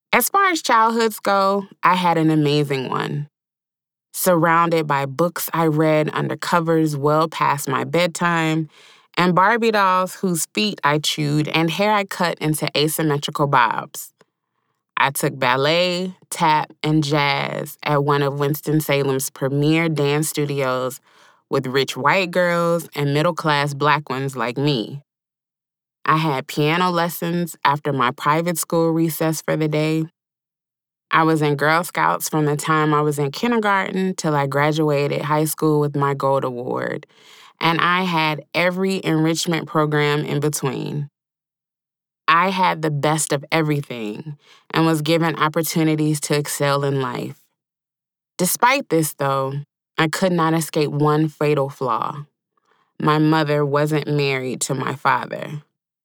As far as childhoods go, I had an amazing one. Surrounded by books I read under covers well past my bedtime, and Barbie dolls whose feet I chewed and hair I cut into asymmetrical bobs. I took ballet, tap, and jazz at one of Winston-Salem's premier dance studios with rich white girls and middle-class black ones like me. I had piano lessons after my private school recess for the day. I was in Girl Scouts from the time I was in kindergarten till I graduated high school with my Gold Award, and I had every enrichment program in between. I had the best of everything and was given opportunities to excel in life. Despite this, though, I could not escape one fatal flaw. My mother wasn't married to my father.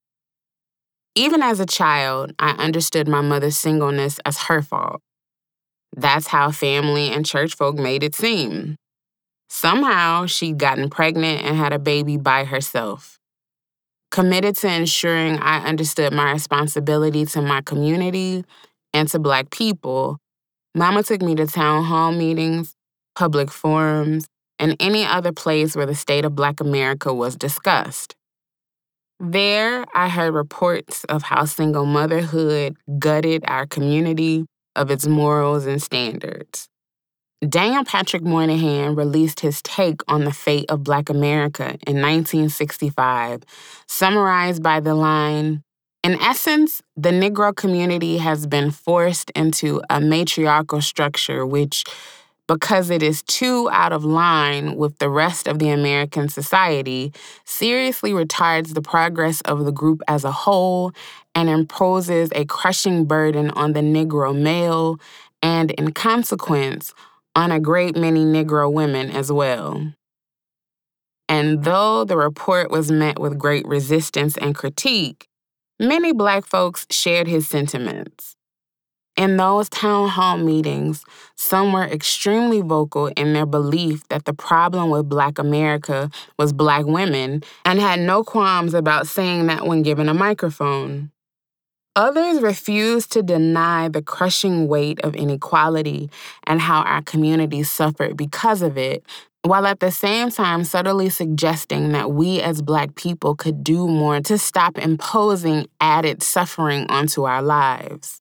Even as a child, I understood my mother's singleness as her fault. That's how family and church folk made it seem. Somehow, she'd gotten pregnant and had a baby by herself. Committed to ensuring I understood my responsibility to my community and to Black people, Mama took me to town hall meetings, public forums, and any other place where the state of Black America was discussed. There, I heard reports of how single motherhood gutted our community of its morals and standards. Daniel Patrick Moynihan released his take on the fate of Black America in 1965, summarized by the line, "In essence, the Negro community has been forced into a matriarchal structure which, because it is too out of line with the rest of the American society, seriously retards the progress of the group as a whole and imposes a crushing burden on the Negro male and, in consequence, on a great many Negro women as well." And though the report was met with great resistance and critique, many Black folks shared his sentiments. In those town hall meetings, some were extremely vocal in their belief that the problem with Black America was Black women and had no qualms about saying that when given a microphone. Others refused to deny the crushing weight of inequality and how our communities suffered because of it, while at the same time subtly suggesting that we as Black people could do more to stop imposing added suffering onto our lives.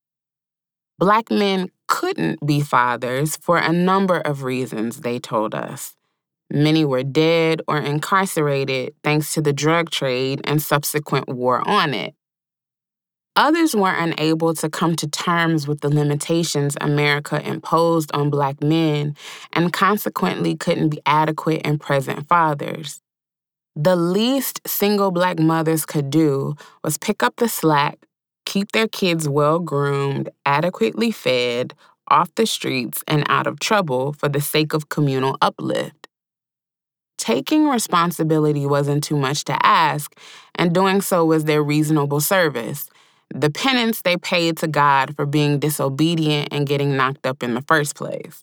Black men couldn't be fathers for a number of reasons, they told us. Many were dead or incarcerated thanks to the drug trade and subsequent war on it. Others were unable to come to terms with the limitations America imposed on Black men and consequently couldn't be adequate and present fathers. The least single Black mothers could do was pick up the slack, keep their kids well-groomed, adequately fed, off the streets, and out of trouble for the sake of communal uplift. Taking responsibility wasn't too much to ask, and doing so was their reasonable service, the penance they paid to God for being disobedient and getting knocked up in the first place.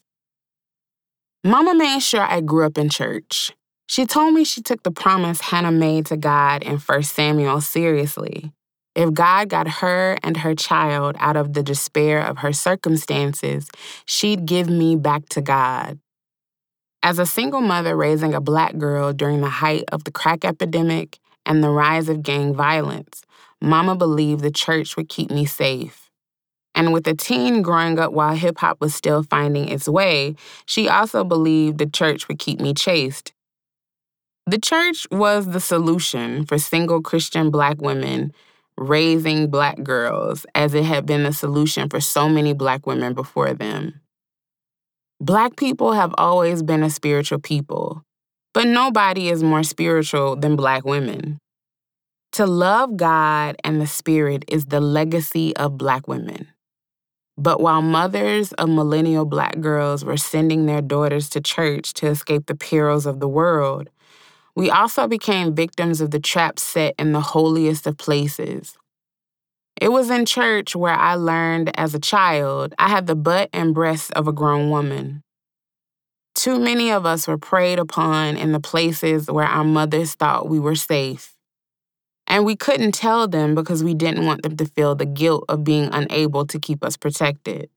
Mama made sure I grew up in church. She told me she took the promise Hannah made to God in 1 Samuel seriously. If God got her and her child out of the despair of her circumstances, she'd give me back to God. As a single mother raising a Black girl during the height of the crack epidemic and the rise of gang violence, Mama believed the church would keep me safe. And with a teen growing up while hip-hop was still finding its way, she also believed the church would keep me chaste. The church was the solution for single Christian Black women raising Black girls, as it had been the solution for so many Black women before them. Black people have always been a spiritual people, but nobody is more spiritual than Black women. To love God and the Spirit is the legacy of Black women. But while mothers of millennial Black girls were sending their daughters to church to escape the perils of the world, we also became victims of the trap set in the holiest of places. It was in church where I learned as a child I had the butt and breasts of a grown woman. Too many of us were preyed upon in the places where our mothers thought we were safe. And we couldn't tell them because we didn't want them to feel the guilt of being unable to keep us protected.